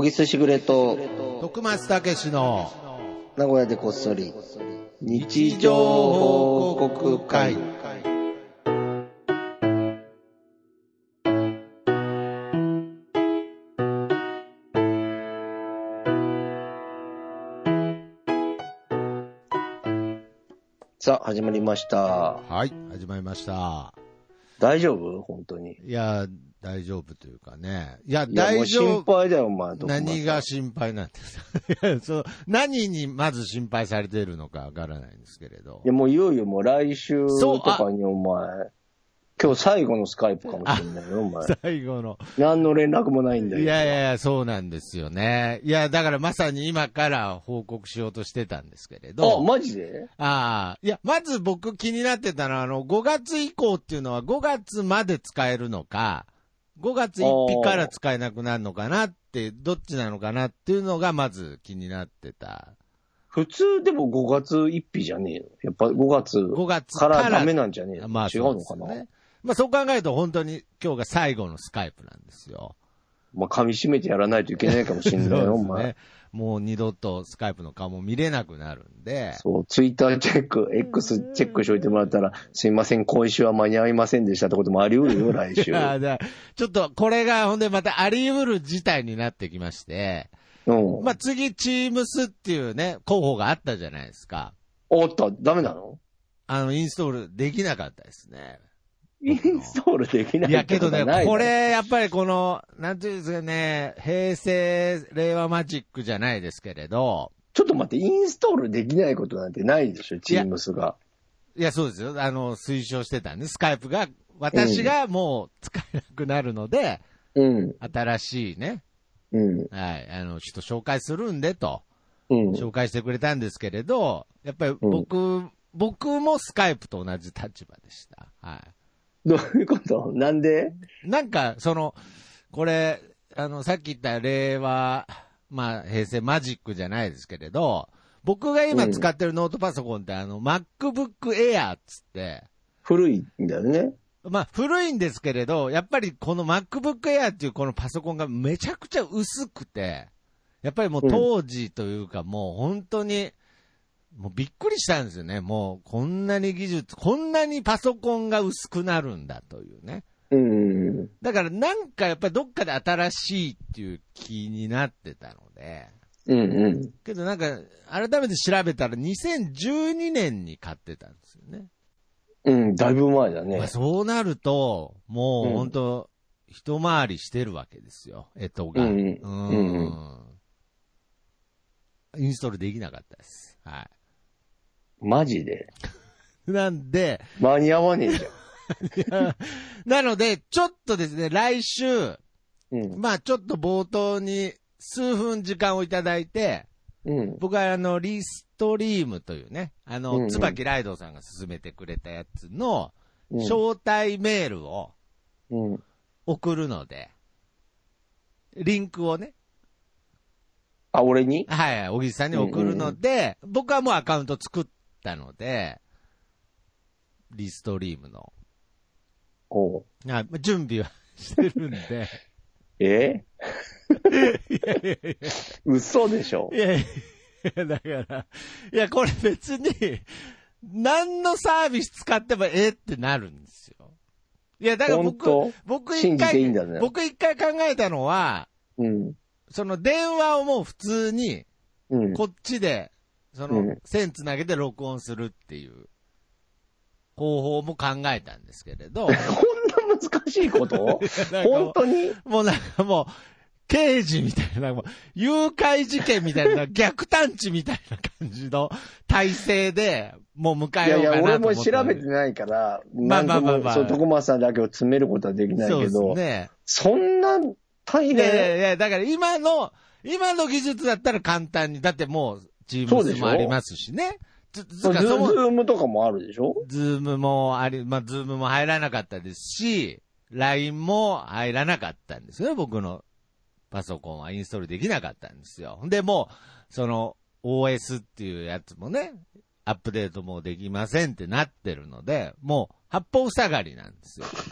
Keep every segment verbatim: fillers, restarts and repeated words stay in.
小木すしぐれと徳松たけしの名古屋でこっそり日常報告会。さあ始まりました。 はい、始まりました。 大丈夫？本当に。 いや大丈夫というかね。いやいや大丈夫。 心配だよお前。 何が心配なんですか。いやそう何にまず心配されているのかわからないんですけれど。 いやもういよいよもう来週とかにお前今日最後のスカイプかもしれないよお前。 最後の。 何の連絡もないんだよ。 いやいやいやそうなんですよね。いやだからまさに今から報告しようとしてたんですけれど。 あマジで？ ああいやまず僕気になってたのはあのごがつ以降っていうのはごがつまで使えるのか。ごがつついたちから使えなくなるのかなって、どっちなのかなっていうのがまず気になってた。 普通でもごがつついたちじゃねえの？やっぱごがつからダメなんじゃねえの？ まあ、 違うのかな、 ね、まあそう考えると本当に今日が最後のスカイプなんですよ。 まあ噛み締めてやらないといけないかもしれないよ、お前、 ね。もう二度とスカイプの顔も見れなくなるんで。 そう、ツイッターチェック、X チェックしておいてもらったら、すいません、今週は間に合いませんでしたってこともあり得るよ、来週。 いやだちょっとこれがほんでまたあり得る事態になってきまして、 うん。 まあ次、チームスっていうね、候補があったじゃないですか。 おっと、ダメなの？ あの、インストールできなかったですね。 インストールできないいやけどね、これ、 れ、やっぱりこの、なんていうんですかね、平成、令和マジックじゃないですけれど。 ちょっと待って、インストールできないことなんてないでしょ、チームスが。 いや、いやそうですよ。あの、推奨してたんで、スカイプが、私がもう使えなくなるので、 うん。 新しいね、 うん。 はい、あの、ちょっと紹介するんでと、 うん。 紹介してくれたんですけれど、やっぱり僕、うん、僕もスカイプと同じ立場でした。はい。 どういうこと？なんで？ なんか、その、これ、あの、さっき言った令和、まあ、平成マジックじゃないですけれど、僕が今使ってるノートパソコンって、あの、MacBook Air っつって、 古いんだよね。 まあ、古いんですけれど、やっぱりこの MacBook Air っていうこのパソコンがめちゃくちゃ薄くて、やっぱりもう当時というか、もう本当に、もうびっくりしたんですよね。もうこんなに技術、こんなにパソコンが薄くなるんだというね。 うん。 だからなんかやっぱりどっかで新しいっていう気になってたので。 うんうん。 けどなんか改めて調べたらにせんじゅうにねんに買ってたんですよね。 うん、だいぶ前だね。 まあ、そうなると、もう本当、うん、一回りしてるわけですよ、えとが。うん。うんうんインストールできなかったです。はい。 マジでなんで、 間に合わねえじゃん。 なので、ちょっとですね、来週、 うん、 まあちょっと冒頭に数分時間をいただいて、 うん、 僕はあの、リストリームというね、あの、 うんうん、 椿ライドさんが勧めてくれたやつの、招待メールを送るので、リンクをね、 あ、俺に？ はい、小木さんに送るので、うんうん、僕はもうアカウント作ったので、リストリームの。 おう。 あ、準備はしてるんで。 えいやいやいや嘘でしょ？ いやいや、だから、いや、これ別に、何のサービス使ってもええってなるんですよ。いや、だから僕、僕一回、ね、僕一回考えたのは、うん、その電話をもう普通に、こっちで、その、線つなげて録音するっていう方法も考えたんですけれど。こんな難しいこと本当にもうなんかもう、刑事みたいな、もう誘拐事件みたいな、逆探知みたいな感じの体制で、もう迎えようかなと思って。いやいや、 俺も調べてないから、まあまあまあまあ。そう、徳松さんだけを詰めることはできないけど、そうですね。そんな大変？いやいやいや、だから今の、今の技術だったら簡単に、だってもう、チームスもありますしね。 ズームとかもあるでしょ？ ズームもあり、まあ、ズームも入らなかったですし、ライン も入らなかったんですよね、僕のパソコンはインストールできなかったんですよ。で、もう、その、オーエス っていうやつもね、アップデートもできませんってなってるので、もう、八方塞がりなんですよ。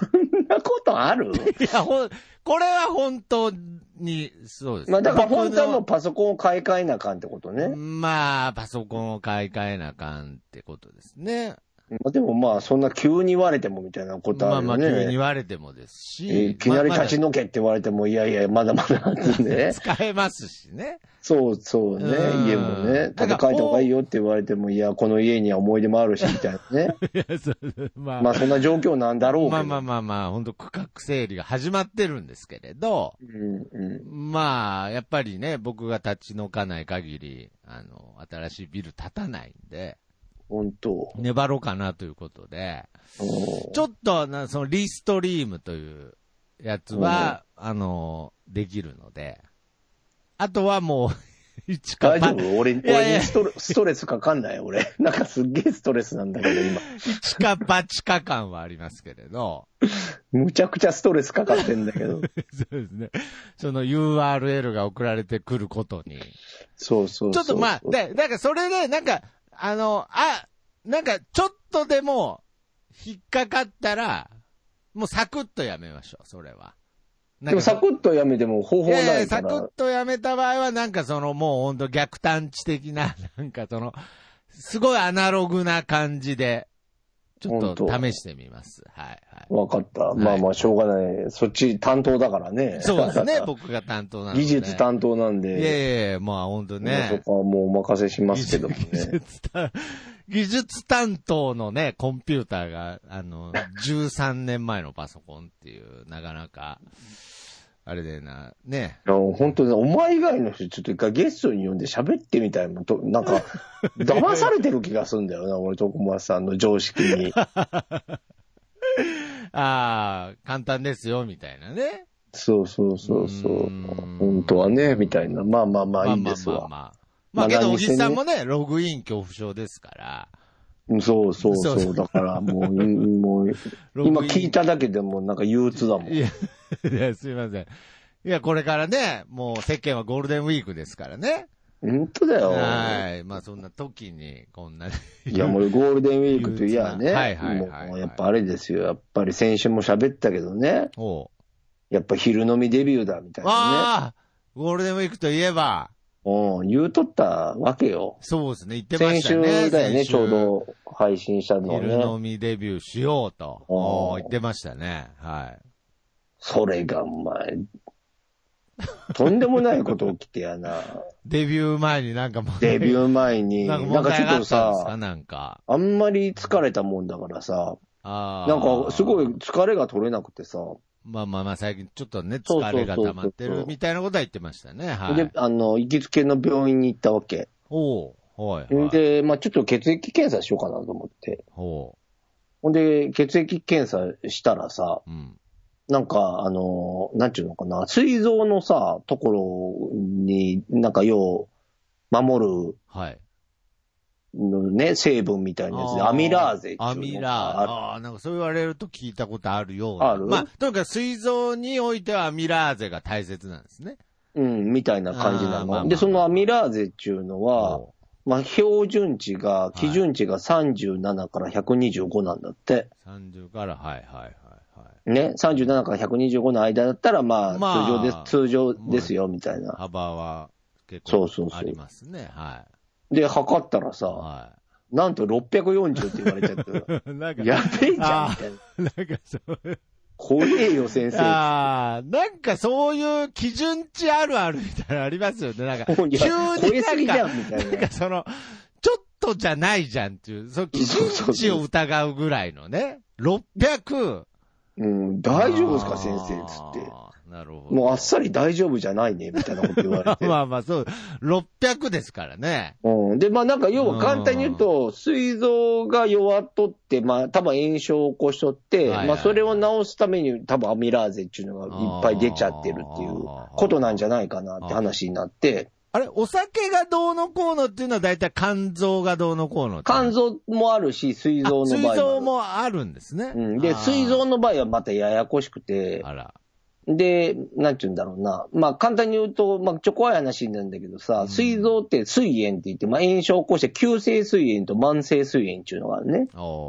なことある？ いや、ほん、これは本当に、そうです。 まあだから本当はもうパソコンを買い替えなあかんってことね。 まあ、パソコンを買い替えなあかんってことですね。 まあでもまあそんな急に言われてもみたいなことあるよね。まあまあ急に言われてもですし。 いきなり立ち退けって言われても、いやいや、まだまだなんね。 使えますしね。 そうそうね。家もね。建て替えた方がいいよって言われても、いや、この家には思い出もあるし、みたいなね。いやそうまあ、まあそんな状況なんだろうけど。 まあまあまあまあ、本当区画整理が始まってるんですけれど。うんうん、まあ、やっぱりね、僕が立ち退かない限り、あの、新しいビル建たないんで。 本当。 粘ろうかなということで、ちょっとな、そのリストリームというやつは、あの、できるので、あとはもう、一か大丈夫俺、俺にストレストレスかかんない俺。なんかすっげえストレスなんだけど、今。 一か八か感はありますけれど。 むちゃくちゃストレスかかってんだけど。そうですね。その ユーアールエル が送られてくることに。 そうそうそう。 ちょっとまあ、で、だからそれで、なんか、あの、あ、なんか、ちょっとでも、引っかかったら、もうサクッとやめましょう、それは。 でもサクッとやめても方法ないから。いやいやサクッとやめた場合は、なんかその、もうほんと逆探知的な、なんかその、すごいアナログな感じで、ちょっと試してみます。はい、はい。 わかった。はい、まあまあ、しょうがない。そっち担当だからね。 そうですね、僕が担当なんで。 技術担当なんで。 いやいやいや、まあほんとね。 そこはもうお任せしますけどもね。技術担技術担当のね、コンピューターが、あの、じゅうさんねんまえのパソコンっていう、なかなか、あれでな、ね。 いや、本当に、お前以外の人、ちょっと一回ゲストに呼んで喋ってみたいもんと、なんか、騙されてる気がするんだよな、俺、徳松さんの常識に。 ああ、簡単ですよ、みたいなね。 そうそうそうそう。本当はね、みたいな。まあまあまあいいですわ。 まあまあまあ、まあ。まあけど、小木さんもね、ログイン恐怖症ですから。 そうそうそう。だからもう、もう、今聞いただけでもなんか憂鬱だもん。 いや、いやすいません。いや、これからね、もう世間はゴールデンウィークですからね。 本当だよ。 はい。まあそんな時に、こんな。いや、もうゴールデンウィークといやね。はいはいはい、はい。もうやっぱあれですよ。やっぱり先週も喋ったけどね。おう。やっぱ昼飲みデビューだみたいなね。ああゴールデンウィークといえば。 うん、言うとったわけよ。 そうですね、言ってましたね。 先週だよね、ちょうど配信したのはね。 昼飲みデビューしようと。言ってましたね。はい。 それが、お前、とんでもないこと起きてやな。 デビュー前になんかもう。 デビュー前に。 なんかちょっとさ、なんか。 あんまり疲れたもんだからさ。あなんかすごい疲れが取れなくてさ。 まあまあまあ最近ちょっとね、疲れが溜まってるみたいなことは言ってましたね。はい。 で、あの、行きつけの病院に行ったわけ。 おう。はい、はい。 で、まあちょっと血液検査しようかなと思って。ほう。ほんで、血液検査したらさ、うん、なんか、あの、なんちゅうのかな、膵臓のさ、ところに、なんかよう、守る、はい。のね、成分みたいなやつで、アミラーゼっていうのがある。 アミラーゼ。ああ、なんかそう言われると聞いたことあるような。ある？まあ、とにかく膵臓においてはアミラーゼが大切なんですね。 うん、みたいな感じなの。まあまあ、で、そのアミラーゼっていうのは、まあ、標準値が、基準値がさんじゅうななからひゃくにじゅうごなんだって。 さんじゅうから、はいはいはいはい。 ね、さんじゅうななからひゃくにじゅうごの間だったら、まあ、まあ、通常です、通常ですよ、みたいな。 幅は結構ありますね。そうそうそうはい。 で、測ったらさ、はい、なんとろっぴゃくよんじゅうって言われちゃって。なんかやべえじゃん、みたいな。なんかそう。怖えよ、先生。 ああ、なんかそういう基準値あるあるみたいなのありますよね。なんか、急になんか、 超えすぎじゃん、みたいな。 なんかその、ちょっとじゃないじゃんっていう、その基準値を疑うぐらいのね。ろっぴゃく。 うん、大丈夫ですか、先生、つって。なるほど。もうあっさり大丈夫じゃないね、みたいなこと言われて。 まあまあそう、ろっぴゃくですからね。 うん。で、まあなんか要は簡単に言うと、膵臓が弱っとって、まあ多分炎症を起こしとって、はいはい、まあそれを治すために多分アミラーゼっていうのがいっぱい出ちゃってるっていうことなんじゃないかなって話になって。 あれ、お酒がどうのこうのっていうのは大体肝臓がどうのこうのって。 肝臓もあるし、膵臓の場合もある。 膵臓もあるんですね。 うん。で、膵臓の場合はまたややこしくて。あら。で、なんちゅうんだろうな。まあ、簡単に言うと、まあ、ちょ怖い話なんだけどさ、膵臓って膵炎って言って、まあ、炎症を起こして急性膵炎と慢性膵炎っていうのがあるね。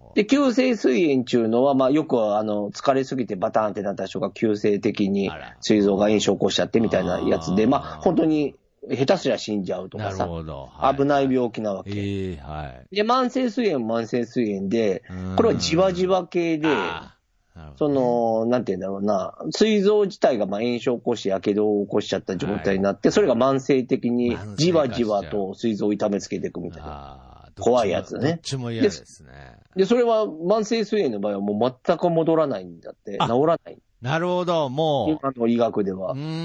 で、急性膵炎っていうのは、まあよくあの、疲れすぎてバターンってなった人が急性的に膵臓が炎症を起こしちゃってみたいなやつで、まあ本当に下手すりゃ死んじゃうとかさ、はい、危ない病気なわけ。えーはい、で、慢性膵炎も慢性膵炎で、これはじわじわ系で、その、なんて言うんだろうな、膵臓自体がまあ炎症を起こし、やけどを起こしちゃった状態になって、はい、それが慢性的にじわじわと膵臓を痛めつけていくみたいな。怖いやつね。 どっちも嫌ですね。 で、それは慢性膵炎の場合はもう全く戻らないんだって、治らない。 なるほど、もう。今の医学では。 うん、うん、うん。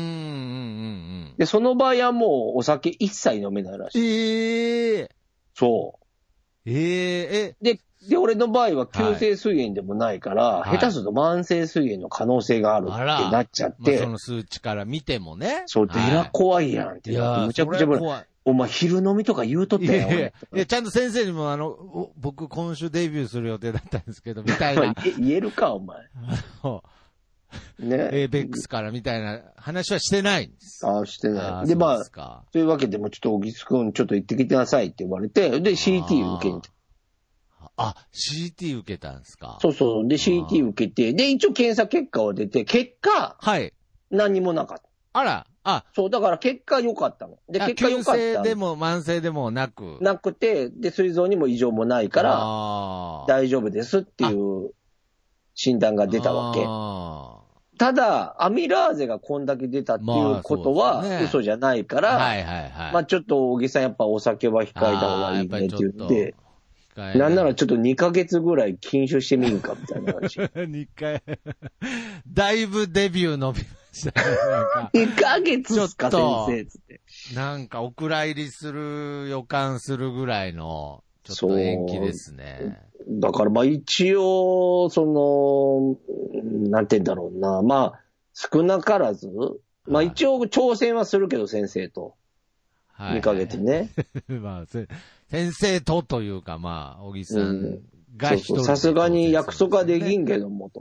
で、その場合はもうお酒一切飲めないらしい。 ええー。 そう。 ええー、 で、で、俺の場合は急性膵炎でもないから、はい、下手すると慢性膵炎の可能性があるってなっちゃって。 まあ、その数値から見てもね。 そう、でら怖いやんってなって、むちゃくちゃ怖い。お前昼飲みとか言うとったよ。 いやいや、いやちゃんと先生にもあの、僕今週デビューする予定だったんですけど、みたいな。 言えるか、お前。 ね。エーベックスからみたいな話はしてないんです。 ああ、してない。で、まあ、というわけでもちょっと小木津くんちょっと行ってきてなさいって言われて、で、シーティー 受けに。 あ、シーティー 受けたんですか。 そうそう。で、シーティー 受けて、で、一応検査結果は出て、結果、 はい。 何もなかった。 あら、あ。 そう、だから結果良かったの。で、結果良かった。 急性でも慢性でもなく。 なくて、で、膵臓にも異常もないから、大丈夫ですっていう診断が出たわけ。ただ、アミラーゼがこんだけ出たっていうことは嘘じゃないから、 はいはいはい。 まあちょっと小木さんやっぱお酒は控えた方がいいねって言って、なんならちょっとにかげつぐらい禁酒してみんかみたいな話。 にかい。だいぶデビュー伸びましたね。なんかにかげつっすか先生つって。 なんかお蔵入りする予感するぐらいの、ちょっと延期ですね。 だからまあ一応、その、なんて言うんだろうな。まあ、少なからず、まあ一応挑戦はするけど先生と。はい、にかげつね。 まあ、先生とというか、まあ、小木さんが一人、 うん、さすがに約束はできんけどもと。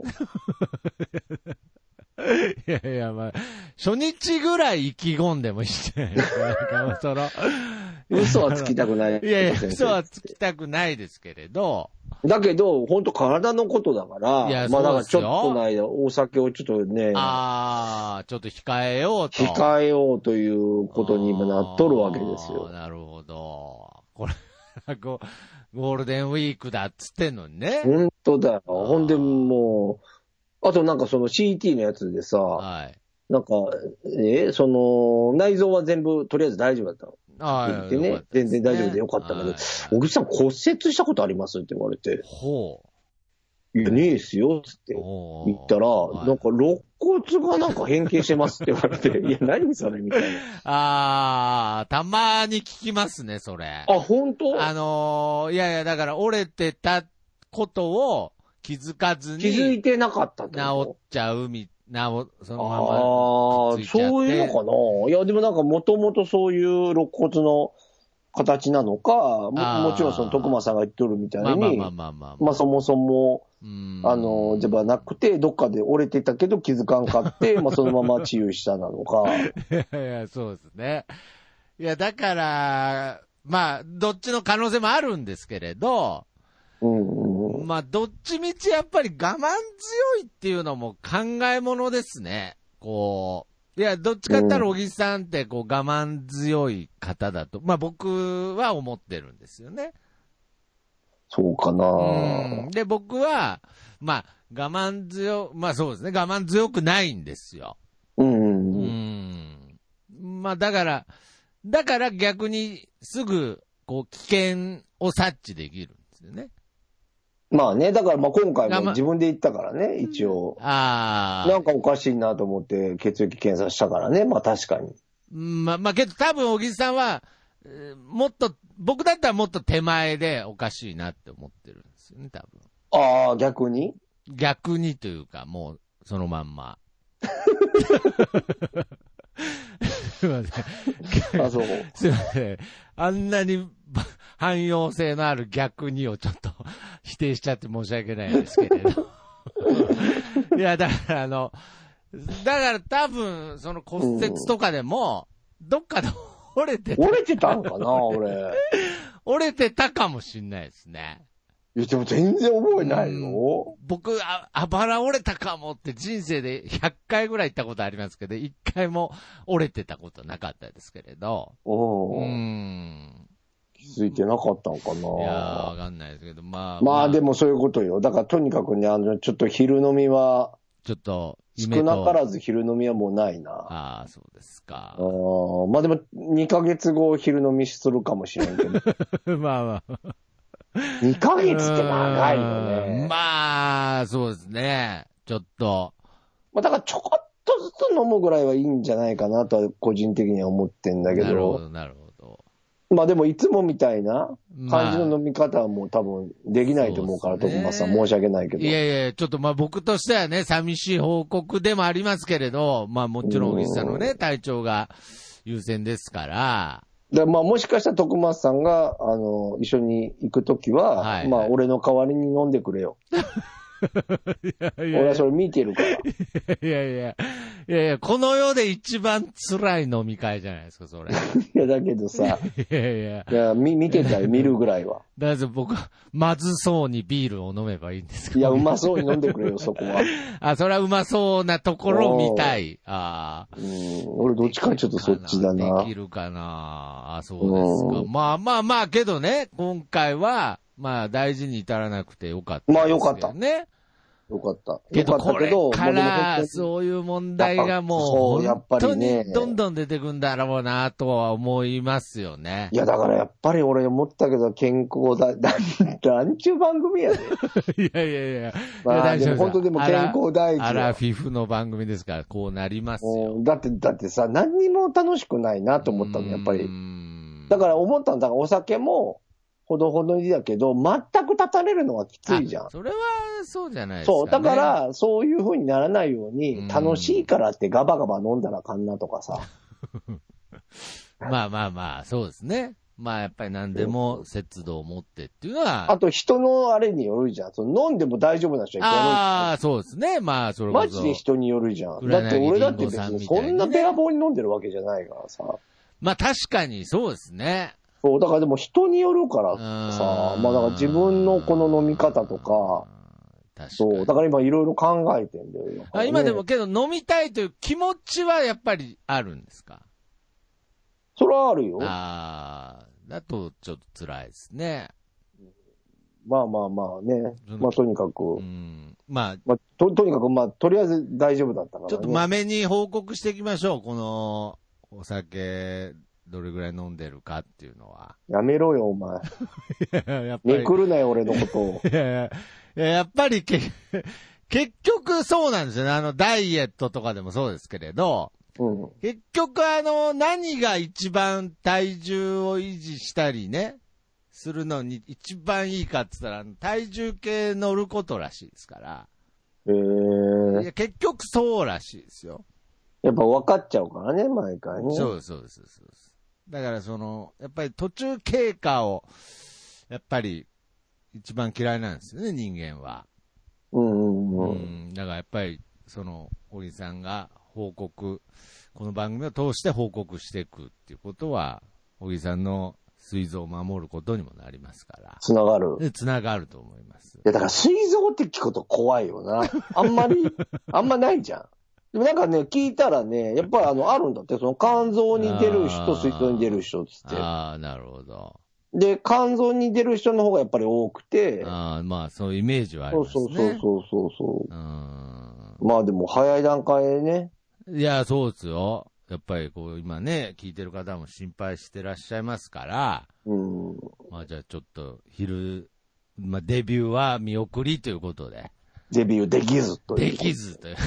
いやいや、まあ、初日ぐらい意気込んでもいいじゃないですか。その嘘はつきたくない。 いやいや、嘘はつきたくないですけれど。 だけど、本当体のことだから、いやまあだからちょっとの間、お酒をちょっとね、 ああ、ちょっと控えようと。 控えようということに今なっとるわけですよ。 なるほど。これ、ゴールデンウィークだっつってんのにね。 本当だよ。ほんでもう、あとなんかその シーティー のやつでさ、はい、なんか、え、その、内臓は全部とりあえず大丈夫だったの。ああ、でね、全然大丈夫でよかったんだけど、小木さん骨折したことありますって言われて。ほう。いや、ねえっすよ、つって言ったら、なんか肋骨がなんか変形してますって言われて、いや、何それみたいな。 ああ、たまに聞きますね、それ。 あ、本当？ あのー、いやいや、だから折れてたことを気づかずに。 気づいてなかったって治っちゃうみなお、そのまま。ああ、そういうのかな。いや、でもなんかもともとそういう肋骨の形なのか、も, もちろんその徳間さんが言っとるみたいに、まあまあまあまあ、まあそもそも、あの、じゃなくて、どっかで折れてたけど気づかんかって、まあそのまま治癒したなのか。 いやいや、そうですね。いや、だから、まあ、どっちの可能性もあるんですけれど、うんうん、まあ、どっちみちやっぱり我慢強いっていうのも考えものですね。こう。いや、どっちかって言ったら小木さんってこう我慢強い方だと、まあ僕は思ってるんですよね。 そうかな、 うん。で、僕は、まあ我慢強、まあそうですね、我慢強くないんですよ。うん。うん。まあだから、だから逆にすぐこう危険を察知できるんですよね。 まあね、だからまあ今回も自分で言ったからね、一応。ああ。なんかおかしいなと思って血液検査したからね、まあ確かに。 まあまあけど多分小木さんは、えー、もっと、僕だったらもっと手前でおかしいなって思ってるんですよね、多分。 ああ、逆に？ 逆にというか、もうそのまんま。すいません。 あ、そう。 すいません。あんなに汎用性のある逆にをちょっと否定しちゃって申し訳ないんですけれど。いや、だからあの、だから多分、その骨折とかでも、うん、どっかで折れてた。 折れてたんかな、俺。 折れてたかもしんないですね。 いや、でも全然覚えないよ。 僕、あ、あばら折れたかもって人生でひゃっかいぐらい行ったことありますけど、いっかいも折れてたことなかったですけれど。 おうーん。 気づいてなかったのかな。いやー、わかんないですけど、まあ。 まあ、でもそういうことよ。だからとにかくね、あの、ちょっと昼飲みは、 ちょっと、 少なからず昼飲みはもうないな。 ああ、そうですか。 あまあでも、にかげつご昼飲みするかもしれんけど。 まあまあ。 にかげつって長いよね。 まあ、そうですね。ちょっと。 まあだからちょこっとずつ飲むぐらいはいいんじゃないかなとは個人的には思ってんだけど。 なるほど、なるほど。 まあでもいつもみたいな感じの飲み方はもう多分できないと思うから、徳松さん申し訳ないけど。 いやいや、ちょっとまあ僕としてはね、寂しい報告でもありますけれど、まあもちろん小木さんのね、体調が優先ですから。 でまあもしかしたら徳松さんが、あの、一緒に行くときは、はいはい、まあ俺の代わりに飲んでくれよ。いやいや俺はそれ見てるから。いやいや、いやいや、この世で一番辛い飲み会じゃないですか、それ。いや、だけどさ、いやいや、いや見、見てたよ、見るぐらいは。 だから僕は、まずそうにビールを飲めばいいんですか。 いや、うまそうに飲んでくれよ、そこは。 あ、それはうまそうなところを見たい。ああ。 うん、俺どっちかちょっとそっちだな。 できるかな。あ、そうですか。まあまあまあ、けどね、今回は、まあ大事に至らなくてよかったですよね。 まあよかった。ね。よかった。 けど、これからそういう問題がもう、本当にどんどん出てくんだろうなとは思いますよね。 いや、だからやっぱり俺思ったけど、健康だ、なんちゅう番組やで。 いやいやいや。 まあ、でも本当でも健康第一。 アラフィフの番組ですから、こうなりますよ。 だって、だってさ、何にも楽しくないなと思ったの、やっぱり。だから思ったんだから、お酒も、ほどほどにだけど、全く立たれるのはきついじゃん。 それはそうじゃないですか、ね。 そう。だから、そういう風にならないように、楽しいからってガバガバ飲んだらかんなとかさ。 まあまあまあ、そうですね。まあやっぱり何でも節度を持ってっていうのは。 あと人のあれによるじゃん。その飲んでも大丈夫な人はいっぱいいる。 ああ、そうですね。まあそれこそ。 マジで人によるじゃん。だって俺だって別にそんなべらぼうに飲んでるわけじゃないからさ。 まあ確かにそうですね。 そう、だからでも人によるからさ、まあだから自分のこの飲み方とか、確かにそう、だから今いろいろ考えてんだよ、ね。 あ、今でもけど飲みたいという気持ちはやっぱりあるんですか？ それはあるよ。 ああ、だとちょっと辛いですね。 まあまあまあね。まあとにかく。うん、まあ、まあと、とにかくまあとりあえず大丈夫だったからね。 ちょっとまめに報告していきましょう。このお酒、どれぐらい飲んでるかっていうのは。 やめろよ、お前。やっぱり。めくるなよ、俺のことを。 いやいや、やっぱりけ、結局そうなんですよね。あの、ダイエットとかでもそうですけれど、うん、結局あの、何が一番体重を維持したりね、するのに一番いいかって言ったら、体重計乗ることらしいですから。 へー。 いや、結局そうらしいですよ。 やっぱ分かっちゃうからね、毎回ね。 そうです、そうです、そうです。だからその、やっぱり途中経過を、やっぱり一番嫌いなんですよね、人間は。 うんうんうん。うん、 だからやっぱり、その、堀さんが報告、この番組を通して報告していくっていうことは、堀さんの膵臓を守ることにもなりますから。 つながる。 で、つながると思います。いや、だから膵臓って聞くと怖いよな。あんまり、あんまないじゃん。でもなんかね、聞いたらね、やっぱりあの、あるんだって、その肝臓に出る人、膵臓に出る人っつって。 ああ、なるほど。 で、肝臓に出る人の方がやっぱり多くて。 ああ、まあ、そういうイメージはありますね。 そうそうそうそうそう。うんまあでも、早い段階でね。 いや、そうですよ。やっぱりこう、今ね、聞いてる方も心配してらっしゃいますから。うん。まあじゃあちょっと、昼、まあデビューは見送りということで。 デビューできずという。できずという。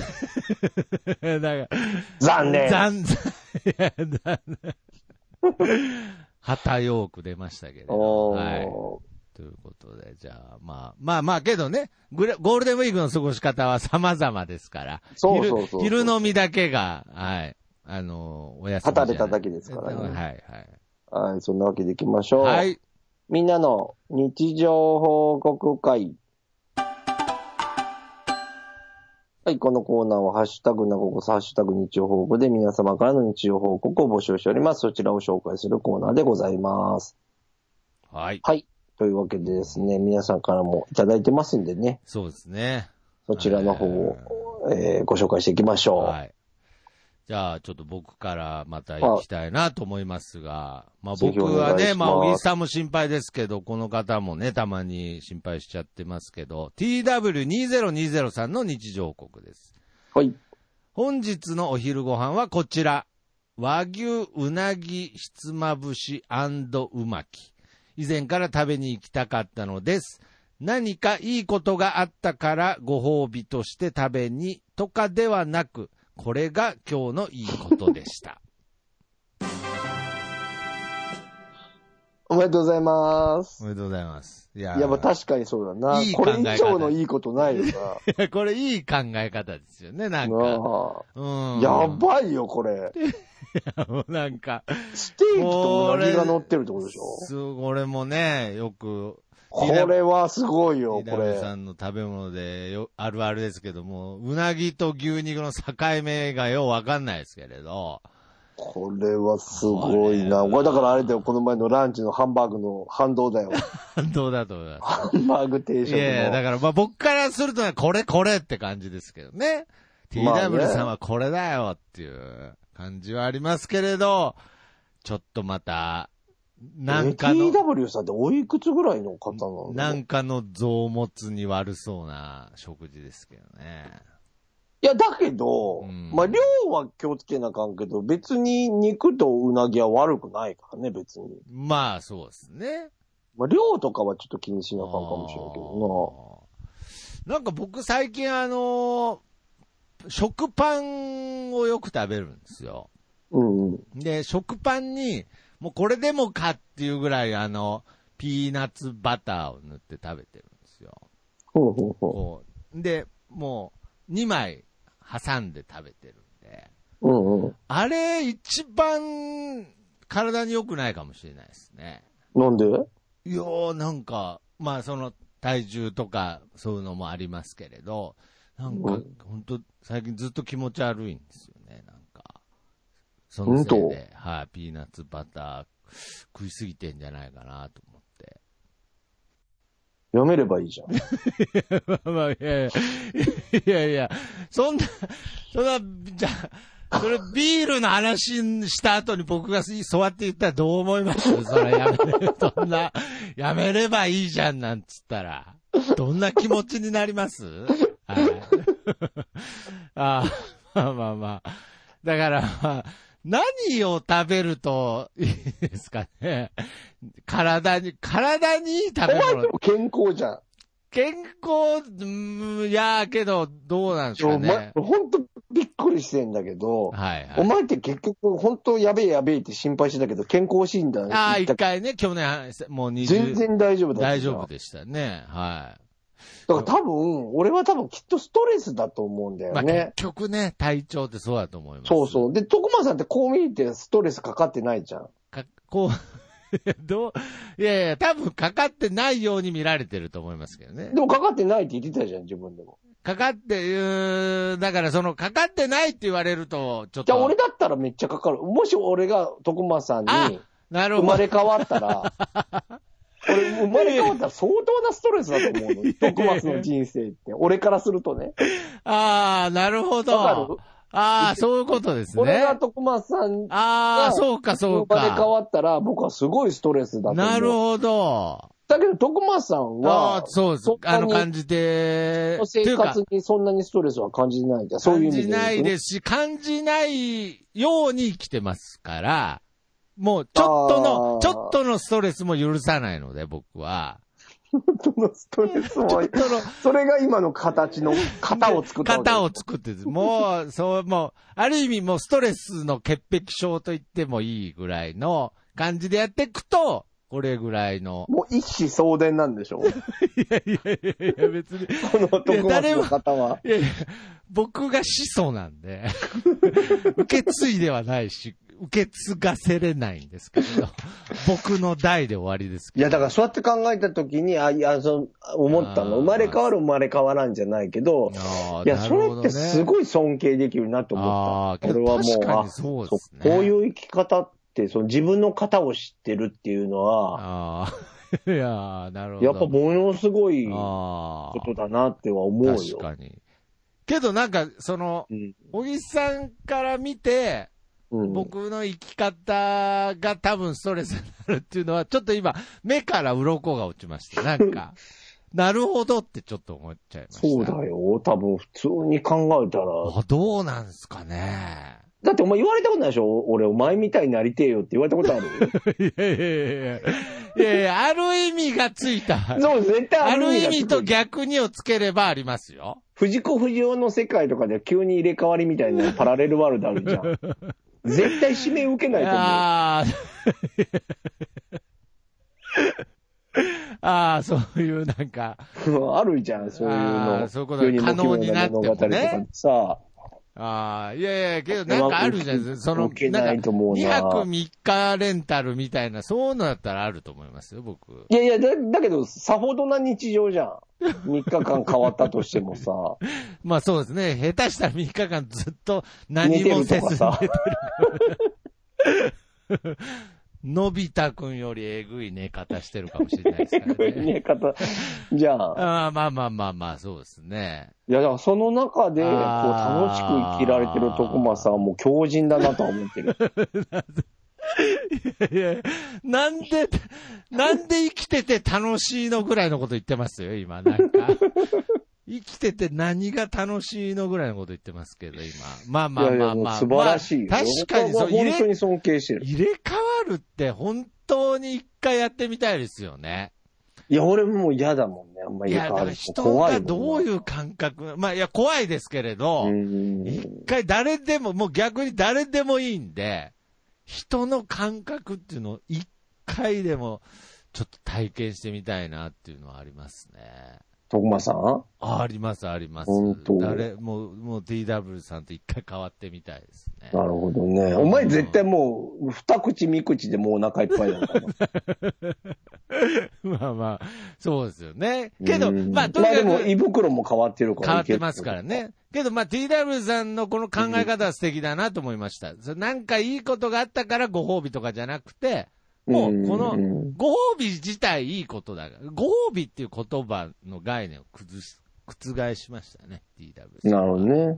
だから残念残念残念旗よく出ましたけれど。はい。ということで、じゃあ、まあ、まあまあ、けどね、ゴールデンウィークの過ごし方は様々ですから。 そうそうそう。 昼飲みだけが、はい。あの、お休み。 旗でただけですからね。 はいはい。 はい、そんなわけでいきましょう。 はい。 みんなの日常報告会。はい、このコーナーはハッシュタグなここ、ハッシュタグ日常報告で皆様からの日常報告を募集しております。そちらを紹介するコーナーでございます。 はい。 はい。 というわけでですね、皆さんからもいただいてますんでね。 そうですね。 そちらの方を、えー、ご紹介していきましょう。はい。 じゃあ、ちょっと僕からまた行きたいなと思いますが、まあ僕はね、まあ小木さんも心配ですけど、この方もね、たまに心配しちゃってますけど、ティーダブリューにせんにじゅう さんの日常報告です。 はい。 本日のお昼ご飯はこちら。和牛うなぎひつまぶし&うまき。以前から食べに行きたかったのです。何かいいことがあったからご褒美として食べにとかではなく、これが今日のいいことでした。 おめでとうございます。 おめでとうございます。 いや、いやまあ確かにそうだな。いい考え方。これ以上のいいことないよな。いや、これいい考え方ですよね、なんか。 うん。やばいよ、これ。 いや、もうなんか。 ステーキとうなぎが乗ってるってことでしょ？ す、これもね、よく。 これはすごいよ、これ。 稲さんの食べ物でよ、あるあるですけども、うなぎと牛肉の境目がようわかんないですけれど。 これはすごいな。これだからあれだよ、この前のランチのハンバーグの反動だよ。 反動だと思います。 ハンバーグ定食の。 いやいや、だからまあ僕からするとこれこれって感じですけどね。ティーダブリュー さんはこれだよっていう感じはありますけれど、ちょっとまた、なんかの。 ティーダブリュー さんっておいくつぐらいの方なの？ なんかの臓物に悪そうな食事ですけどね。 いや、だけど、うん、まあ、量は気をつけなあかんけど、別に肉とうなぎは悪くないからね、別に。 まあ、そうですね。 まあ、量とかはちょっと気にしなあかんかもしれんけどな。なんか僕最近あの、食パンをよく食べるんですよ。 うんうん。 で、食パンに、もうこれでもかっていうぐらいあの、ピーナッツバターを塗って食べてるんですよ。 ほうほうほう。で、もうにまい挟んで食べてるんで。 うんうん。 あれ一番体に良くないかもしれないですね。 なんで？ いやーなんか、まあその体重とかそういうのもありますけれど、なんか、うん、本当最近ずっと気持ち悪いんですよね、なんか。そのせいで、はい、ピーナッツバター食いすぎてんじゃないかなと思って。 やめればいいじゃん。 まあ、いやいや、いやいや、そんな、そんな、じゃあ、それビールの話した後に僕がそうやって言ったらどう思いますそれやめれ、そんな、やめればいいじゃんなんつったら、どんな気持ちになりますはい。あまあまあまあ。だから、まあ、何を食べるといいですかね。体に、体にいい食べ物。 お前でも健康じゃん。 健康、うん、いやけど、どうなんですかね。 ほんとびっくりしてんだけど、 はいはい、 お前って結局、ほんとやべえやべえって心配してたけど、健康診断。 ああ、一回ね、去年、もうにじゅう。 全然大丈夫だった。 大丈夫でしたね。はい。 だから多分、俺は多分きっとストレスだと思うんだよね。まあ、 結局ね、体調ってそうだと思います。 そうそう。で、徳間さんってこう見てストレスかかってないじゃん。 か、こう、どう、いやいや、多分かかってないように見られてると思いますけどね。 でもかかってないって言ってたじゃん、自分でも。 かかって、うーだからその、かかってないって言われると、ちょっと。 じゃあ俺だったらめっちゃかかる。もし俺が徳間さんに、生まれ変わったら、俺、生まれ変わったら相当なストレスだと思うの。徳松の人生って。俺からするとね。 ああ、なるほど。 わかる？ ああ、そういうことですね。 俺が徳松さんが、 ああ、そうかそうか。 生まれ変わったら、僕はすごいストレスだと思う。 なるほど。 だけど、徳松さんは、 ああ、そうです。あの感じで、 生活にそんなにストレスは感じないじゃん。そういう意味で、ね。 感じないですし、感じないように生きてますから、もう、ちょっとの、ちょっとのストレスも許さないので、僕は。 ちょっとのストレスも、それが今の形の型を作ったわけ。 型を作ってる。もう、そう、もう、ある意味もうストレスの潔癖症と言ってもいいぐらいの感じでやっていくと、これぐらいの。 もう一子相伝なんでしょ？ いやいやいやいや、別に。 この徳松の方は。 いやいや、僕が始祖なんで、受け継いではないし、受け継がせれないんですけど、僕の代で終わりですけど。 いや、だからそうやって考えたときに、あ、いや、その、思ったの。生まれ変わる生まれ変わらんじゃないけど、いや、それってすごい尊敬できるなと思った。ああ、 俺はもう、確かにそうですね。 こういう生き方っ 、その自分の型を知ってるっていうのは、 あいやなるほど。 やっぱものすごいことだなっては思うよ。 確かに。けどなんか、その、小、うん、木さんから見て、うん、僕の生き方が多分ストレスになるっていうのは、ちょっと今、目から鱗が落ちました。なんか、なるほどってちょっと思っちゃいました。 そうだよ。多分普通に考えたら。 あ、どうなんすかね。 だってお前言われたことないでしょ？俺お前みたいになりてえよって言われたことある？ いやいやいやいやいや、ある意味がついた。 そう、絶対ある意味。ある意味と逆にをつければありますよ。 藤子不二雄の世界とかで急に入れ替わりみたいなパラレルワールドあるじゃん。絶対指名受けないと思う。ああ。ああ、そういうなんか。 あるじゃん、そういうの。 そういうことが可能になってもね。 さああ、いやいや、けどなんかあるじゃん。その、なんか、にはくみっかレンタルみたいな、そういうのだったらあると思いますよ、僕。 いやいや、だ、だけど、さほどな日常じゃん。みっかかん変わったとしてもさ。 まあそうですね。下手したらみっかかんずっと何もせずに寝てる。のび太くんよりえぐい寝方してるかもしれないですからね。えぐい寝方。じゃあ。 あまあまあまあまあ、そうですね。 いや、だからその中で、こう、楽しく生きられてる徳間さんはもう強靭だなとは思ってる。 いやいや、なんで、なんで生きてて楽しいのぐらいのこと言ってますよ、今、なんか。生きてて何が楽しいのぐらいのこと言ってますけど、今。まあまあまあまあ。いやいや素晴らしいよ。 まあ、確かにそう、 本当に尊敬してる。 入れ替わるって本当に一回やってみたいですよね。 いや、俺も嫌だもんね、あんまり入れ替わる。いや、 人がどういう感覚、まあいや、怖いですけれど、一回誰でも、もう逆に誰でもいいんで、人の感覚っていうのを一回でもちょっと体験してみたいなっていうのはありますね。 徳間さん？ あ、あります、あります。 本当？ 誰、もう、もう ティーダブリュー さんと一回変わってみたいですね。 なるほどね。お前絶対もう、二口三口でもうお腹いっぱいだから。 まあまあ、そうですよね。けど、まあ、 とにかく。まあでも胃袋も変わってるから。 変わってますからね。けど、まあ ティーダブリュー さんのこの考え方は素敵だなと思いました。それなんかいいことがあったからご褒美とかじゃなくて、もう、この、ご褒美自体いいことだから、ご褒美っていう言葉の概念を崩し、覆しましたね、ティーダブリュー さん。 なるほどね。 うん。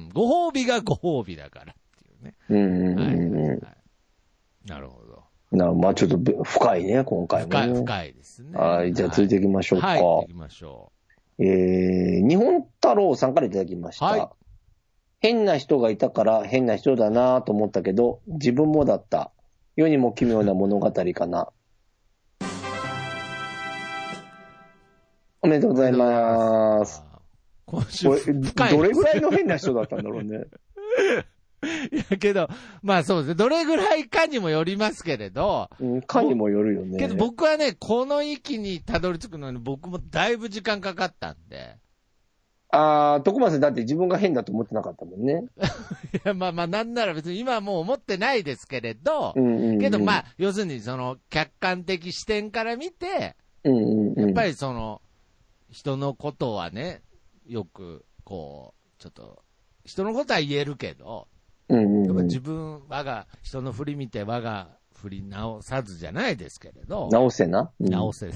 ご褒美がご褒美だからっていうね。 うんうんうんうん。はいはい、 なるほど。 なまあちょっと深いね、今回も、ね。 深い、深いですね。 はい、じゃあ続いていきましょうか。 はい、はい、行きましょう。えー、日本太郎さんからいただきました。はい。変な人がいたから変な人だなと思ったけど、自分もだった。世にも奇妙な物語かな。おめでとうございます。 今週深い。 どれぐらいの変な人だったんだろうね。 いやけど、まあそうですね。どれぐらいかにもよりますけれど。 うん、かにもよるよね。 けど僕はね、この域にたどり着くのに僕もだいぶ時間かかったんで。 ああ、徳松だって自分が変だと思ってなかったもんね。 いや、まあまあ、なんなら別に今はもう思ってないですけれど、うんうんうん、けどまあ、要するにその客観的視点から見て、うんうんうん、やっぱりその、人のことはね、よく、こう、ちょっと、人のことは言えるけど、うんうんうん、やっぱ自分、我が、人の振り見て我が振り直さずじゃないですけれど。 直せな、 うん、直せ。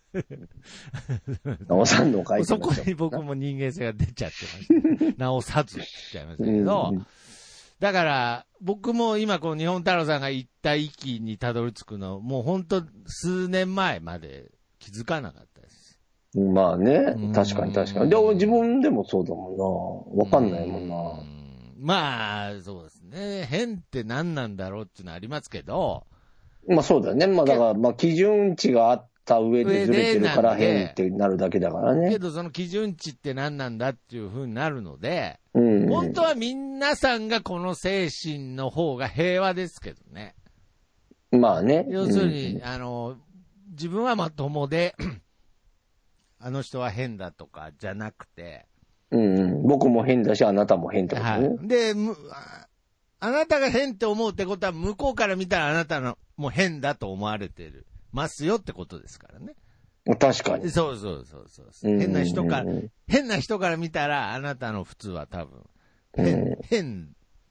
直さんの書いてそこに僕も人間性が出ちゃってました。直さずって言っちゃいましたけど、うんうん、だから、僕も今この日本太郎さんが言った域にたどり着くの、もう本当数年前まで気づかなかったです。 まあね、確かに確かに。でも自分でもそうだもんな。わかんないもんな。 まあ、そうですね。変って何なんだろうっていうのはありますけど。 まあそうだね。まあだから、まあ基準値があった上でずれてるから変ってなるだけだからね。 けどその基準値って何なんだっていう風になるので、うんうん、本当は皆さんがこの精神の方が平和ですけどね。 まあね。 要するに、うん、あの、自分はまともで、あの人は変だとかじゃなくて、 うんうん、僕も変だし、あなたも変ってことね。はい、 で、あなたが変って思うってことは、向こうから見たらあなたのもう変だと思われてるますよってことですからね。 確かに。 そうそうそうそう。変な人から、変な人から見たら、あなたの普通は多分、変、うん、変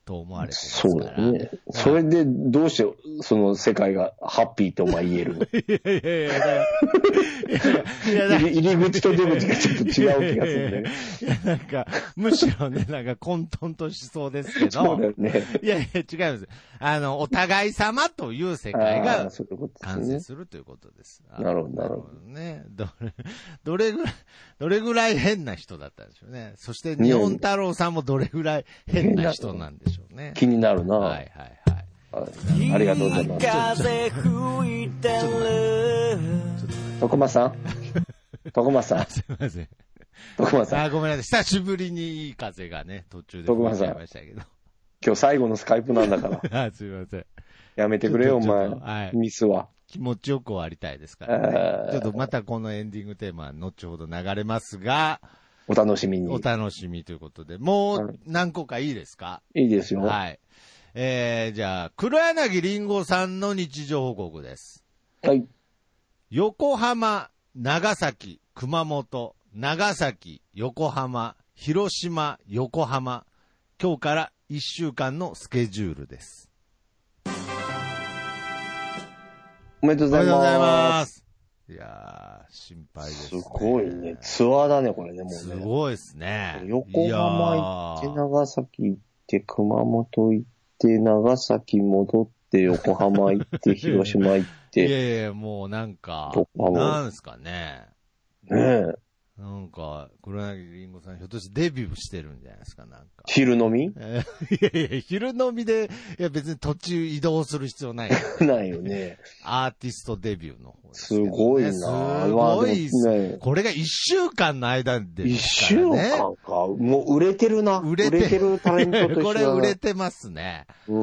と思われてますから。 そうだね。それでどうしてその世界がハッピーってお前言えるの？いやいやいや、だから入り口と出口がちょっと違う気がするんだよね。 いや、なんか、むしろね、なんか混沌としそうですけど。 そうだよね。 いやいや、違うんです。あの、お互い様という世界が完成するということです。 なるほど、なるほど。 ね。どれ、どれぐらい、どれぐらい変な人だったんでしょうね。そして日本太郎さんもどれぐらい変な人なんでしょうね。 気になるな。 はいはいはい。 ありがとうございます。風吹いてる。徳間さん徳間さんすいません。 徳間さん。 あ、ごめんなさい。久しぶりにいい風がね、途中で吹いちゃいましたけど。 今日最後のスカイプなんだから。 あ、すいません。 やめてくれよ、お前。 はい、 ミスは。 気持ちよく終わりたいですからね。ちょっとまたこのエンディングテーマは後ほど流れますが、 お楽しみに。 お楽しみということで、もう何個かいいですか？ いいですよ。 はい。えー、じゃあ、黒柳りんごさんの日常報告です。 はい。 横浜、長崎、熊本、長崎、横浜、広島、横浜。今日からいっしゅうかんのスケジュールです。 おめでとうございます。おめでとうございます。 いやー、心配ですね。 すごいね。ツアーだね、これね、もうね。 すごいですね。 横浜行って、長崎行って、熊本行って、長崎戻って、横浜行って、広島行って。 いやいや、もうなんか、なんですかね。 ねえ。 なんか、黒柳りんごさん、ひょっとしてデビューしてるんじゃないですか、なんか。 昼飲み？ えー、いやいや、昼飲みで、いや別に途中移動する必要ない。 ないよね。 アーティストデビューの方です、 ね。すごいな。 すごいっす、ね。これがいっしゅうかんの間で、ね。 いっしゅうかんか。もう売れてるな。売れて、売れてるタレントとして。 これ売れてますね。 うん。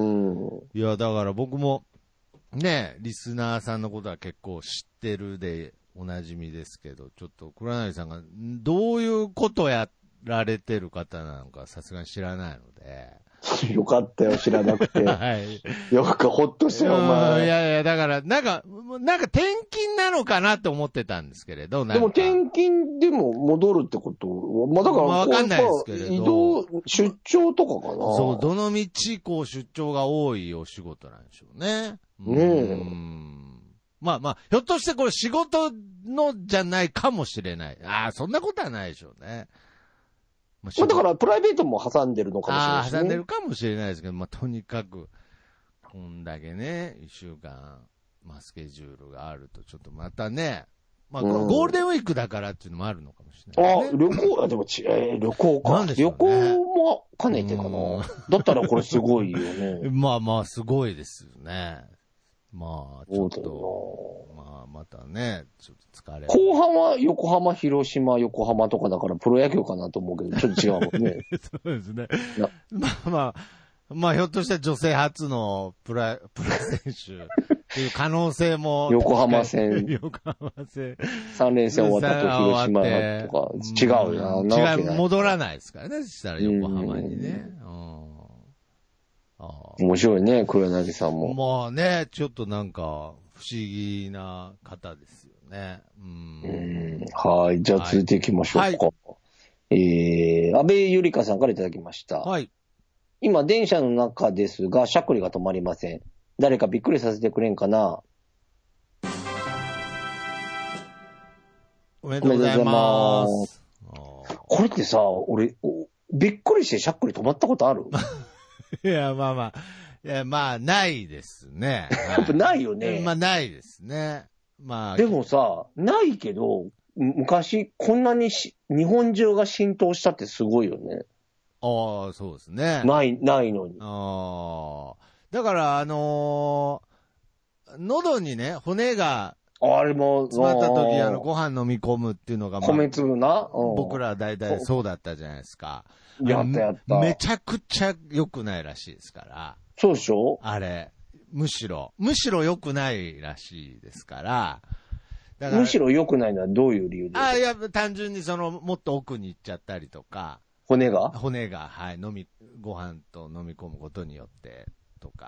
いや、だから僕も、ね、リスナーさんのことは結構知ってるで、おなじみですけど、ちょっと黒柳さんがどういうことやられてる方なのかさすがに知らないので。 よかったよ、知らなくて。はい。よくほっとしたよ、お前。 いやいや、だから、なんか、なんか転勤なのかなって思ってたんですけれど、 でも転勤でも戻るってことまあだから、 まあわかんないですけれど。 移動、出張とかかな。 そう、どの道、こう出張が多いお仕事なんでしょうね。 ねえ。 うんまあまあ、ひょっとしてこれ仕事のじゃないかもしれない。ああ、そんなことはないでしょうね。 まあ、だからプライベートも挟んでるのかもしれないですね。 ああ、挟んでるかもしれないですけど、まあとにかく、こんだけね、一週間、まあスケジュールがあると、ちょっとまたね、まあ、うん、ゴールデンウィークだからっていうのもあるのかもしれない、ね。 ああ、旅行、あ、でもち、えー、旅行か。なんでしょうね、旅行も兼ねてかな。だったらこれすごいよね。 まあまあ、すごいですよね。まあ、ちょっと、まあ、またね、ちょっと疲れる。 後半は横浜、広島、横浜とかだからプロ野球かなと思うけど、ちょっと違うもんね。 そうですね。まあまあ、まあ、ひょっとしたら女性初のプラ、プロ選手っていう可能性も。 横浜戦。 横浜戦。 さん連戦終わったと広島とか、違うよな。違う、戻らないですからね、そしたら横浜にね。うん面白いね、黒柳さんも。 まあね、ちょっとなんか、不思議な方ですよね。うん。 うんはい。じゃあ続いていきましょうか。はいはい、えー、安倍ゆりかさんからいただきました。 はい。 今、電車の中ですが、しゃっくりが止まりません。誰かびっくりさせてくれんかな。 おめでとうございます。 これってさ、俺、びっくりしてしゃっくり止まったことあるいや、まあまあ。いや、まあ、ないですね。 やっぱないよね。 まあ、ないですね。まあ。 でもさ、ないけど、昔、こんなにし日本中が浸透したってすごいよね。 ああ、そうですね。 ない、ないのに。 ああ。だから、あのー、喉にね、骨が、 あれも、 詰まった時、あの、ご飯飲み込むっていうのが、 まあ、米粒な、 うん、僕らは大体そうだったじゃないですか。 やったやった。 めちゃくちゃ良くないらしいですから。 そうでしょ？ あれ。むしろ。むしろ良くないらしいですから。だからむしろ良くないのはどういう理由ですか？ あ、いや、単純にその、もっと奥に行っちゃったりとか。 骨が？ 骨が、はい。飲み、ご飯と飲み込むことによって、とか。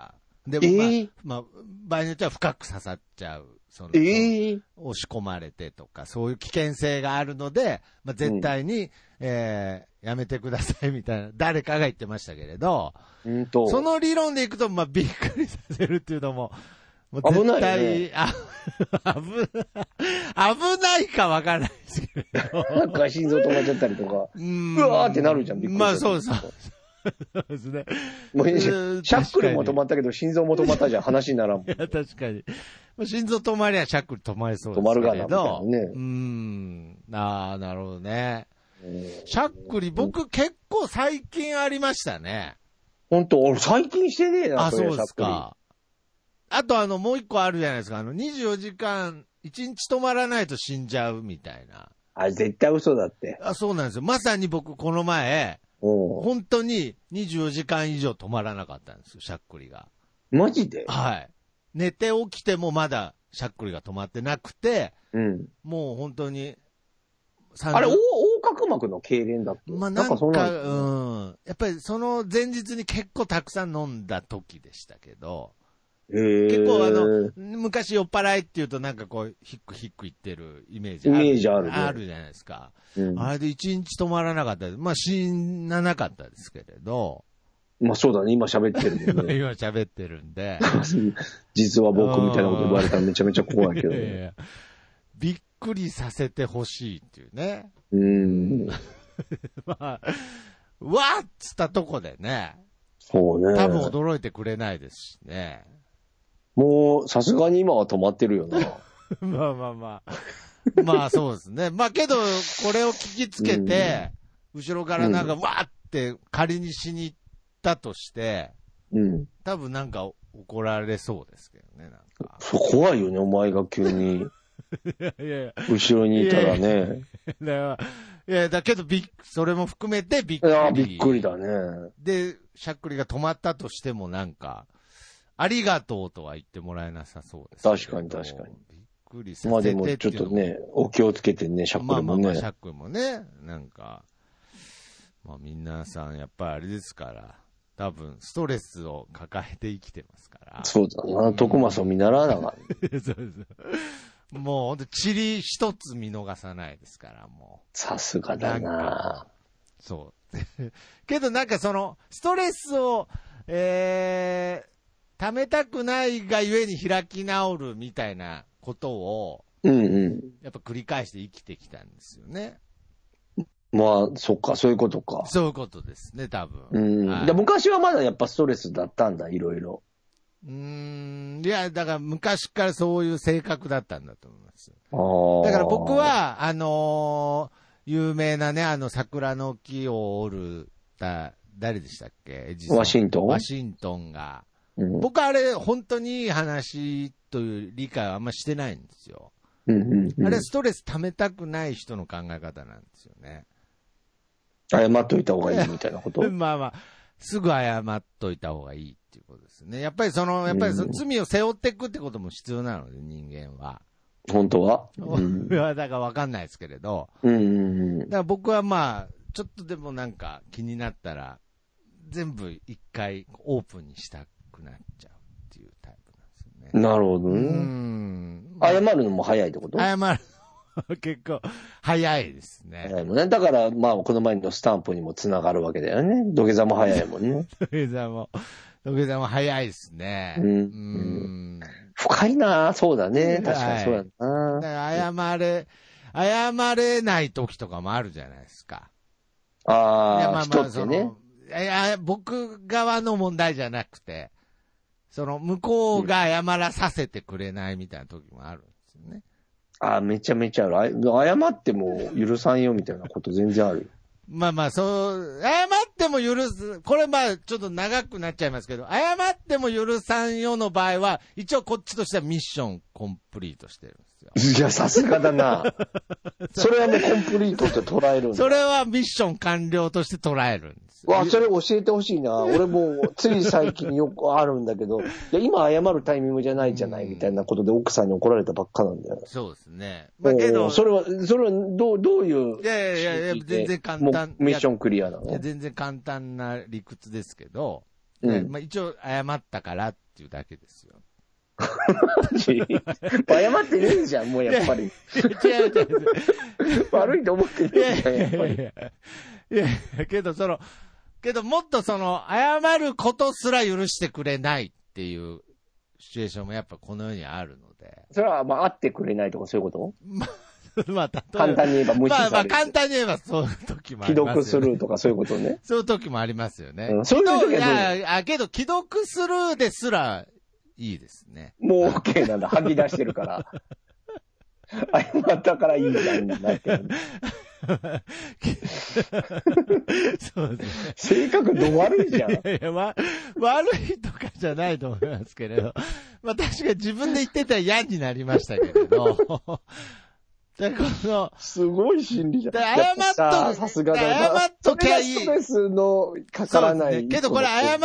でも、まあ、えー、まあ、場合によっては深く刺さっちゃう。その、えー、押し込まれてとか、そういう危険性があるので、まあ、絶対に、うん、えー、やめてくださいみたいな、誰かが言ってましたけれど、うんとその理論でいくと、まあ、びっくりさせるっていうのも、もう絶対、危ないね、あ危ない、危ないかわからないですけど。 なんか心臓止まっちゃったりとか、う, うわーってなるじゃん、びっくり。 まあ、そうです。そうですね。 もうシャックルも止まったけど、心臓も止まったじゃん、話にならんもん。 いや、確かに。心臓止まりゃシャックル止まりそうですけど。止まるがな、みたいなね。うーん。ああ、なるほどね。シャックリ、僕結構最近ありましたね。 本当、俺最近してねえな、 あ、そうですか。あとあの、もう一個あるじゃないですか。あの、にじゅうよじかん、いちにち止まらないと死んじゃうみたいな。 あ、絶対嘘だって。 あ、そうなんですよ。まさに僕この前、本当ににじゅうよじかん以上止まらなかったんですよ、しゃっくりが。 マジで？ はい。寝て起きてもまだしゃっくりが止まってなくて、うん、もう本当に。 あれ、横隔膜の痙攣だっけ？ まあなんか、なんかそんな、うん。やっぱりその前日に結構たくさん飲んだ時でしたけど、結構あの、昔酔っ払いっていうとなんかこう、ヒックヒック言ってるイメージある。 イメージあるね。 あるじゃないですか。うん、あれで一日止まらなかったです。まあ死ななかったですけれど。 まあそうだね、今喋ってるもんね。 今喋ってるんで。 実は僕みたいなこと言われたらめちゃめちゃ怖いけど、ねいやいや。 びっくりさせてほしいっていうね。 うーん。 まあ、わーっつったとこでね。 そうね。 多分驚いてくれないですしね。 もう、さすがに今は止まってるよな。 まあまあまあ。まあそうですね。まあけど、これを聞きつけて、うん、後ろからなんかわーって仮にしに行ったとして、うん、多分なんか怒られそうですけどね、なんか。 そう、怖いよね、お前が急に。いやいや後ろにいたらね。 いやいや、だけどびっ、それも含めてびっくり。いや、 びっくりだね。 で、しゃっくりが止まったとしてもなんか、ありがとうとは言ってもらえなさそうです。 確かに確かに。びっくりさせて。まあでもちょっとね、お気をつけてね、シャックルもね。まあまあまあ、 シャックルもね、なんか、まあ皆さんやっぱりあれですから、多分ストレスを抱えて生きてますから。 そうだな、徳松を見習わなかった。そうそうもうほんと塵一つ見逃さないですから、もう。 さすがだな。 そう。けどなんかその、ストレスを、えー、溜めたくないがゆえに開き直るみたいなことを、うんうん。やっぱ繰り返して生きてきたんですよね。 まあ、そっか、そういうことか。 そういうことですね、多分。 うん。はい、で昔はまだやっぱストレスだったんだ、いろいろ。 うーん。いや、だから昔からそういう性格だったんだと思います。だから僕は、あのー、有名なね、あの桜の木を折るた、誰でしたっけ？ ワシントンワシントンが。うん、僕あれ、本当にいい話という理解はあんましてないんですよ。うんうんうん、あれ、ストレス溜めたくない人の考え方なんですよね。 謝っといた方がいいみたいなことまあまあ、すぐ謝っといた方がいいっていうことですね。やっぱりその、やっぱりその罪を背負っていくってことも必要なので、人間は。 本当は、 うん、だからわかんないですけれど。うんうんうん、だから僕はまあ、ちょっとでもなんか気になったら、全部一回オープンにしたくなっちゃうっていうタイプなんですよね。 なるほどね。うん。謝るのも早いってこと？ 謝る。結構、早いですね。 早いもんね。だから、まあ、この前のスタンプにもつながるわけだよね。土下座も早いもんね。 土下座も、土下座も早いですね。うん。うん深いなぁ。そうだね。確かにそうだな、 はい、だから謝れ、謝れない時とかもあるじゃないですか。 ああ、いやまあまあ人ってね。 いや、僕側の問題じゃなくて、その、向こうが謝らさせてくれないみたいな時もあるんですよね。 ああ、めちゃめちゃある。謝っても許さんよみたいなこと全然ある。 まあまあ、そう、謝っても許す。これまあ、ちょっと長くなっちゃいますけど、謝っても許さんよの場合は、一応こっちとしてはミッションコンプリートしてるんですよ。いや、さすがだな。それはもうコンプリートって捉えるんだ。 それはミッション完了として捉えるんです。 わ、それ教えてほしいな。俺もつい最近よくあるんだけど、いや、今謝るタイミングじゃないじゃないみたいなことで奥さんに怒られたばっかなんだよ。 そうですね。まあけど、 それは、それはどう、どういう。 いやいやいや、全然簡単。 ミッションクリアなの？ いや、全然簡単な理屈ですけど、うん、まあ一応謝ったからっっていうだけですよ。 謝ってねえじゃん、もうやっぱり。違う違う。悪いと思ってねえじゃん、やっぱり。いやいや、けどその、けどもっとその、謝ることすら許してくれないっていうシチュエーションもやっぱこの世にあるので。 それはまあ会ってくれないとかそういうことまあ、まあ、 簡単に言えば無視される。 まあまあ簡単に言えばそういう時もありますよね。 既読するとかそういうことね。 そういう時もありますよね。 うん、そういう時はどういや、けど既読スルーですらいいですね。 もう OK なんだ、吐き出してるから。謝ったからいいじゃん、なってる。そうですね。性格ど悪いじゃん。いやいや、ま、 悪いとかじゃないと思いますけれど。まあ確かに自分で言ってたら嫌になりましたけれど。でこのすごい心理じゃん。 謝っとさすがだ謝っときゃいい。 ストレスのかからない。 ね、けどこれ謝った、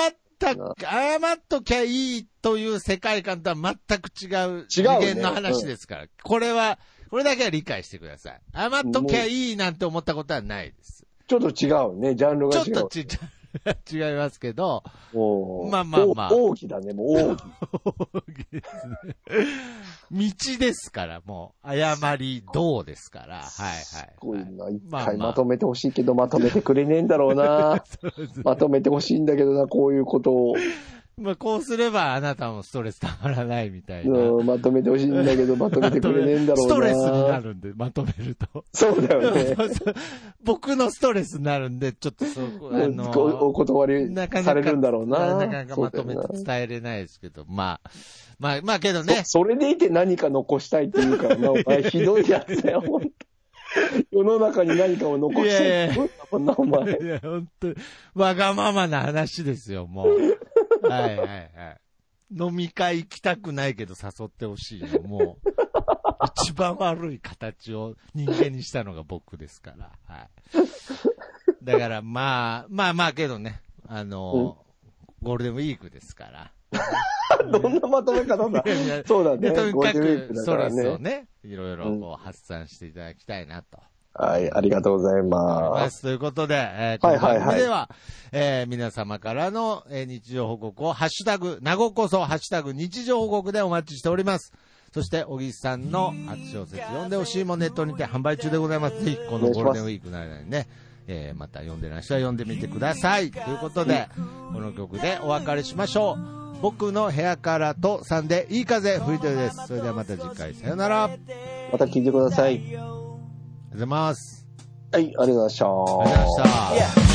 謝っときゃいいという世界観とは全く違う次元の話ですから。ね、うん、これは、これだけは理解してください。謝っときゃいいなんて思ったことはないです。 ちょっと違うね、ジャンルが違う。 ちょっとち違いますけど、まあまあまあ。 大きだね、もう大き。 大きですね。道ですから、もう、謝りどうですから、はいはい。すごいな、一回まとめてほしいけど、まあまあ、まとめてくれねえんだろうな。まとめてほしいんだけどな、こういうことを。 まあ、こうすればあなたもストレスたまらないみたいな。 うん、まとめてほしいんだけど、まとめてくれねえんだろうな。 ストレスになるんで、まとめると。 そうだよね。 僕のストレスになるんで、ちょっとそう、あの、 お断りされるんだろうな。 なかなかまとめて伝えれないですけど、まあ、まあ、まあけどねそ。それでいて何か残したいっていうからな、お前ひどいやつだよ、ほんと。世の中に何かを残したいってこんなお前。 いや、ほんと、わがままな話ですよ、もう。はいはいはい。飲み会行きたくないけど誘ってほしいの、もう。一番悪い形を人間にしたのが僕ですから。はい。だからまあ、まあまあけどね、あの、うん、ゴールデンウィークですから。 どんなまとめ方だそうだね。 とにかく、ストレスをね、いろいろこう発散していただきたいなと。 はい、ありがとうございます。 ということで、えー、この番組では、えー、皆様からの、えー、日常報告を、ハッシュタグ、なごこそ、ハッシュタグ、日常報告でお待ちしております。そして、小木さんの初小説、読んでほしいもネットにて販売中でございます。ぜひ、このゴールデンウィークの間にね、えー、また読んでない人は読んでみてください。ということで、この曲でお別れしましょう。僕の部屋からとさんで、いい風吹いてるです。それではまた次回、さよなら。 また聞いてください。 ありがとうございます。 はい、ありがとうございました。ありがとうございました。Yeah.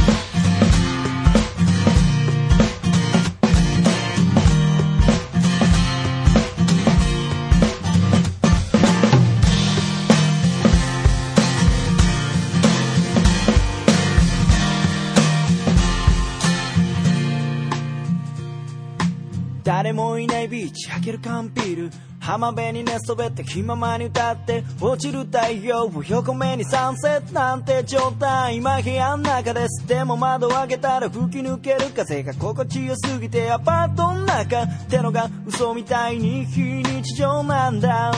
誰もいないビーチ開ける缶ビール浜辺に寝そべって気ままに歌って落ちる太陽を横目にサンセットなんて状態今部屋の中ですでも窓を開けたら吹き抜ける風が心地よすぎてアパートの中ってのが嘘みたいに非日常なんだ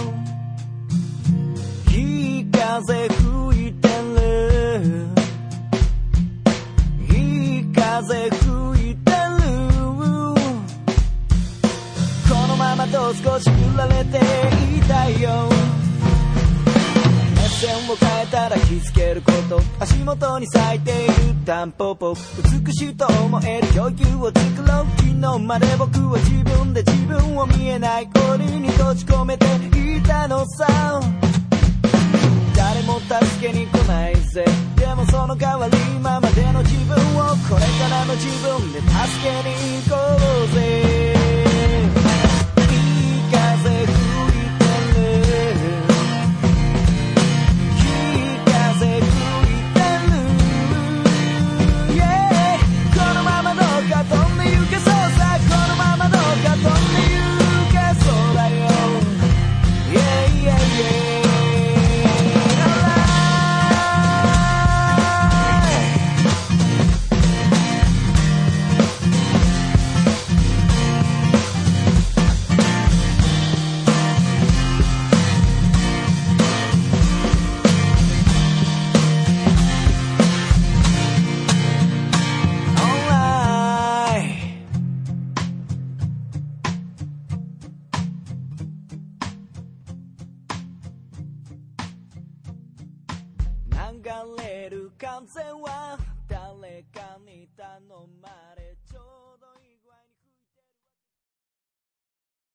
いい風吹いてるいい風吹いてるこのままと少し振られていたいよ目線を変えたら気づけること足元に咲いているタンポポ美しいと思える余裕を作ろう昨日まで僕は自分で自分を見えない檻に閉じ込めていたのさ誰も助けに来ないぜでもその代わり今までの自分をこれからの自分で助けに行こうぜ風吹いてるいい風吹いてる、yeah、このままどうか飛んで行けそうさこのままどうか飛んで行けそうだよ Yeah yeah yeah れる完全は誰かに頼まれ